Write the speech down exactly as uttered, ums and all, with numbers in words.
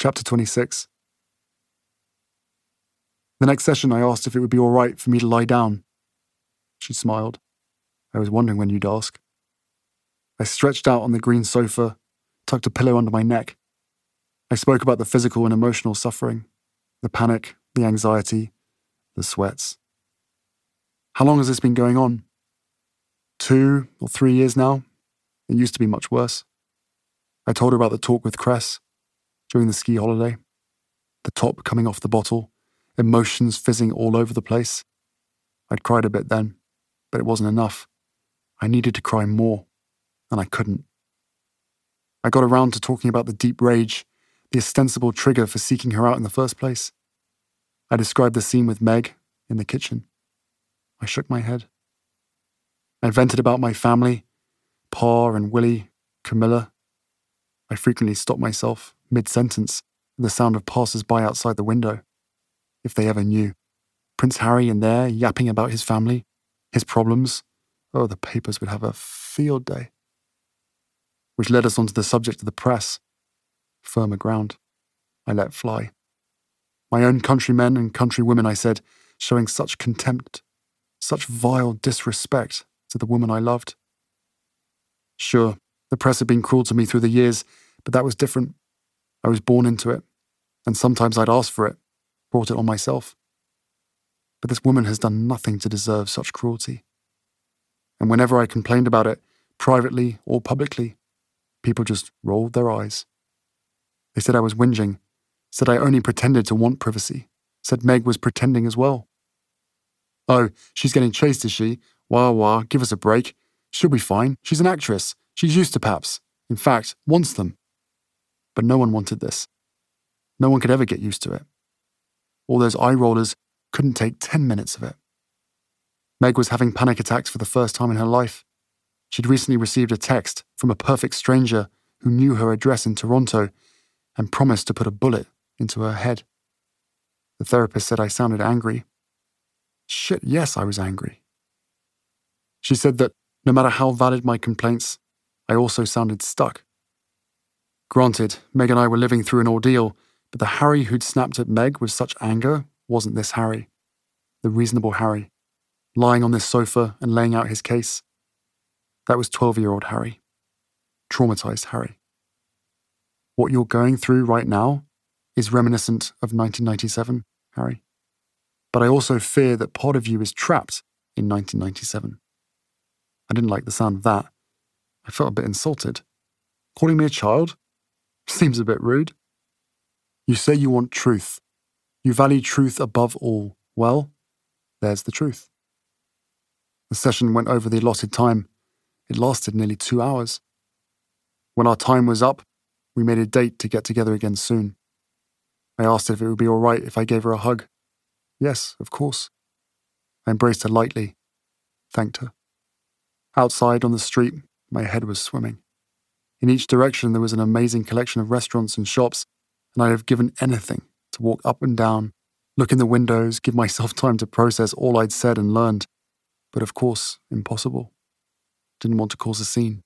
Chapter twenty-six. The next session I asked if it would be all right for me to lie down. She smiled. I was wondering when you'd ask. I stretched out on the green sofa, tucked a pillow under my neck. I spoke about the physical and emotional suffering, the panic, the anxiety, the sweats. How long has this been going on? Two or three years now? It used to be much worse. I told her about the talk with Cress during the ski holiday, the top coming off the bottle, emotions fizzing all over the place. I'd cried a bit then, but it wasn't enough. I needed to cry more, and I couldn't. I got around to talking about the deep rage, the ostensible trigger for seeking her out in the first place. I described the scene with Meg in the kitchen. I shook my head. I vented about my family, Pa and Willie, Camilla. I frequently stopped myself, mid-sentence, with the sound of passers-by outside the window. If they ever knew. Prince Harry in there, yapping about his family, his problems. Oh, the papers would have a field day. Which led us onto the subject of the press. Firmer ground. I let fly. My own countrymen and countrywomen, I said, showing such contempt, such vile disrespect to the woman I loved. Sure, the press had been cruel to me through the years, but that was different. I was born into it, and sometimes I'd asked for it, brought it on myself. But this woman has done nothing to deserve such cruelty. And whenever I complained about it, privately or publicly, people just rolled their eyes. They said I was whinging, said I only pretended to want privacy, said Meg was pretending as well. Oh, she's getting chased, is she? Wah wah, give us a break. She'll be fine. She's an actress. She's used to paps. In fact, wants them. But no one wanted this. No one could ever get used to it. All those eye rollers couldn't take ten minutes of it. Meg was having panic attacks for the first time in her life. She'd recently received a text from a perfect stranger who knew her address in Toronto and promised to put a bullet into her head. The therapist said I sounded angry. Shit, yes, I was angry. She said that no matter how valid my complaints, I also sounded stuck. Granted, Meg and I were living through an ordeal, but the Harry who'd snapped at Meg with such anger wasn't this Harry. The reasonable Harry, lying on this sofa and laying out his case. That was twelve-year-old Harry. Traumatized Harry. What you're going through right now is reminiscent of nineteen ninety-seven, Harry. But I also fear that part of you is trapped in nineteen ninety-seven. I didn't like the sound of that. I felt a bit insulted. Calling me a child? Seems a bit rude. You say you want truth. You value truth above all. Well, there's the truth. The session went over the allotted time. It lasted nearly two hours. When our time was up, we made a date to get together again soon. I asked if it would be all right if I gave her a hug. Yes, of course. I embraced her lightly, thanked her. Outside on the street, my head was swimming. In each direction there was an amazing collection of restaurants and shops, and I'd have given anything to walk up and down, look in the windows, give myself time to process all I'd said and learned. But of course, impossible. Didn't want to cause a scene.